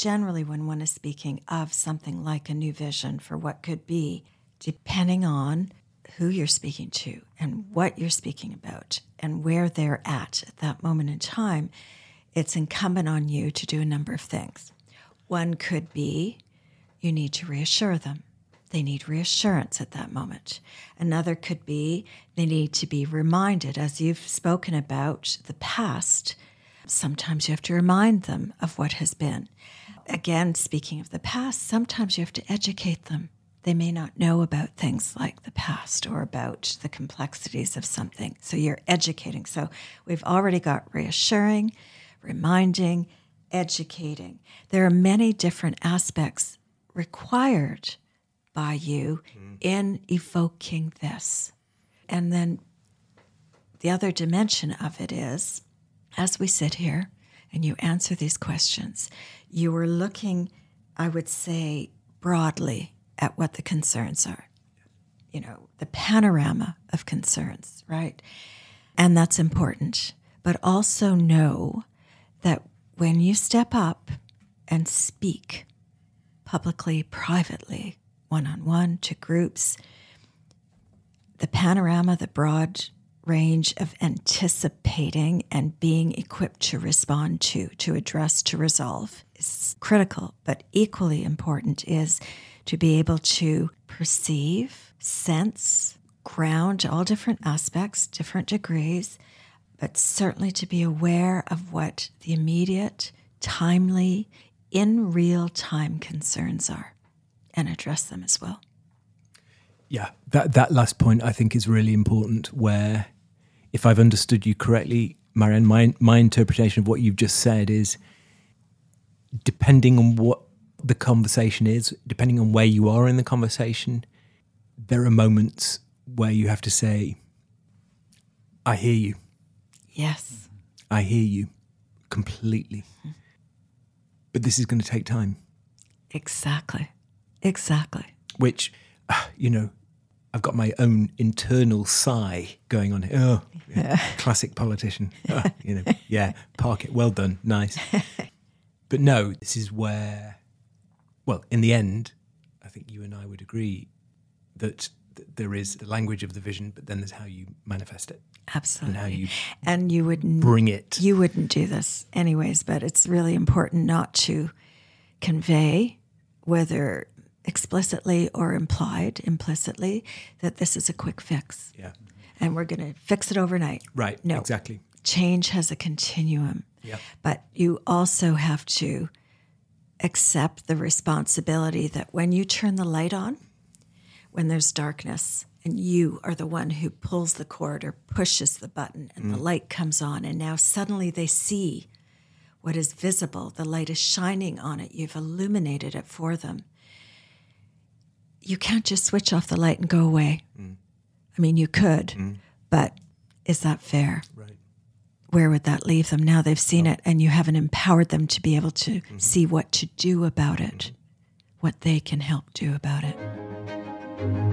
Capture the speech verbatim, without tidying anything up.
generally when one is speaking of something like a new vision for what could be, depending on who you're speaking to and what you're speaking about and where they're at at that moment in time, it's incumbent on you to do a number of things. One could be you need to reassure them. They need reassurance at that moment. Another could be they need to be reminded, as you've spoken about the past. Sometimes you have to remind them of what has been. Again, speaking of the past, sometimes you have to educate them. They may not know about things like the past or about the complexities of something. So you're educating. So we've already got reassuring, reminding, educating. There are many different aspects required by you mm. in evoking this. And then the other dimension of it is, as we sit here and you answer these questions, you are looking, I would say, broadly at what the concerns are. You know, the panorama of concerns, right? And that's important. But also know that when you step up and speak publicly, privately, one-on-one, to groups, the panorama, the broad range of anticipating and being equipped to respond to, to address, to resolve is critical. But equally important is to be able to perceive, sense, ground all different aspects, different degrees, but certainly to be aware of what the immediate, timely, in real time concerns are and address them as well. Yeah, that, that last point I think is really important, where if I've understood you correctly, Marianne, my, my interpretation of what you've just said is, depending on what the conversation is, depending on where you are in the conversation, there are moments where you have to say, I hear you. Yes. I hear you completely. Mm-hmm. But this is going to take time. Exactly. Exactly. Which, uh, you know, I've got my own internal sigh going on here. Oh, yeah, classic politician. Oh, you know, yeah, park it. Well done. Nice. But no, this is where, well, in the end, I think you and I would agree that th- there is the language of the vision, but then there's how you manifest it. Absolutely. And how you and you wouldn't bring it. You wouldn't do this anyways, but it's really important not to convey, whether explicitly or implied, implicitly, that this is a quick fix. Yeah. And we're going to fix it overnight. Right, no, exactly. Change has a continuum. Yeah. But you also have to accept the responsibility that when you turn the light on, when there's darkness, and you are the one who pulls the cord or pushes the button, and mm. the light comes on, and now suddenly they see what is visible. The light is shining on it. You've illuminated it for them. You can't just switch off the light and go away. Mm. I mean, you could, mm. but is that fair? Right. Where would that leave them? Now they've seen oh. it, and you haven't empowered them to be able to mm-hmm. see what to do about it, mm-hmm. what they can help do about it.